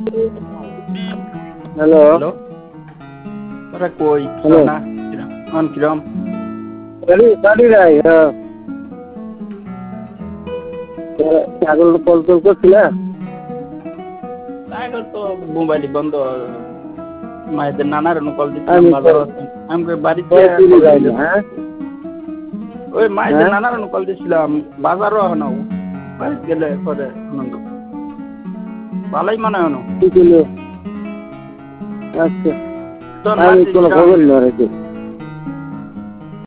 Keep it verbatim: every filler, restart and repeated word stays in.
hello hello তোরা কই hello না কিরম কিরম সরি সরি রাই ছাগল কল কল করছিলা এখন তো মোবাইল বন্ধ মায়েদের নানার কল দিচ্ছিলাম আমি বাজার আমি বাড়িতে সরাসরি যাই না হ্যাঁ ওই মায়েদের হ্যাঁ নানার কল দিচ্ছিলাম বাজারও এখন বাড়িতে গেলে পরে আনন্দ ভালোই মনে হলো কি ছিল আচ্ছা তোর আমি নাতি কোনো কিরম খবর না রেখে